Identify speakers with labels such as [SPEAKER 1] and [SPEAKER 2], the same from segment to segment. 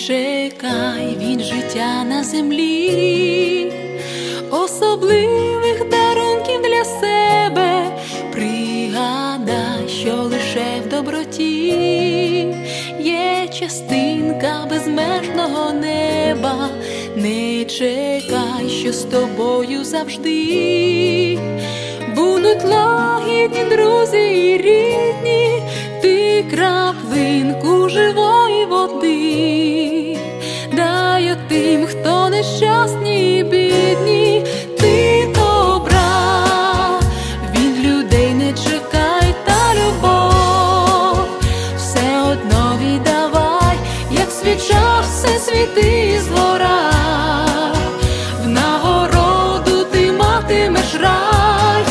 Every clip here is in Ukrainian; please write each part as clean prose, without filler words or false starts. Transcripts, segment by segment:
[SPEAKER 1] чекай, він життя на землі, особливих дарунків для себе пригадай, що лише в доброті є частинка безмежного неба. Не чекай, що з тобою завжди будуть лагідні друзі і рідні, ти краплинку живої води дай тим, хто нещасні і бідні. Ти добра, від людей не чекай, та любов все одно віддавай, як свіча все світи згора. В нагороду ти матимеш рай,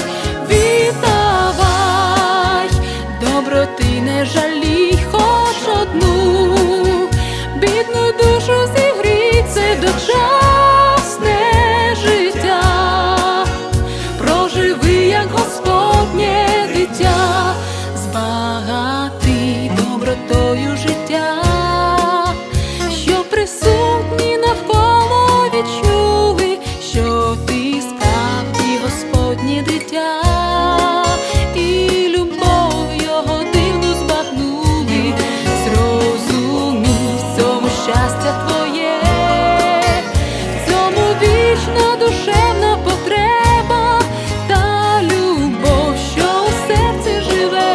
[SPEAKER 1] віддавай, доброти не жалій, хоч одну бідну душу зігрій, це дочасне життя. Проживи, як Господнє дитя, збагати добротою життя, що присутні навколо відчули, що ти справді Господнє дитя, і любов його дивну збагнули. Зрозумій, в цьому щастя твоє, в цьому вічна душевна потреба та любов, що у серці живе,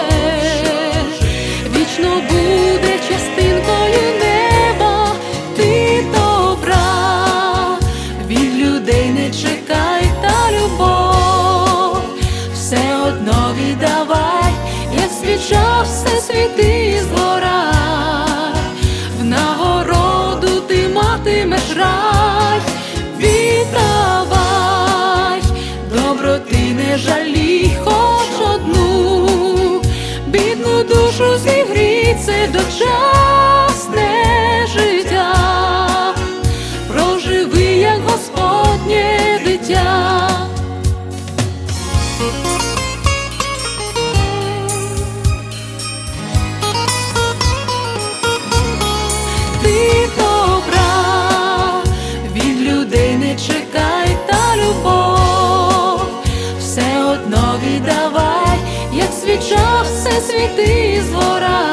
[SPEAKER 1] вічно буде частинкою неба. Ти добра, від людей не чекай, та любов все одно віддавай, як свіча все світи згора. В нагороду ти матимеш рай, віддавай, доброти не жалій, хоч одну бідну душу зігрій, це дочасне життя. Проживи, як Господнє дитя. Ти добра, від людей не чекай, та любов все одно віддавай, як свіча все світи згора.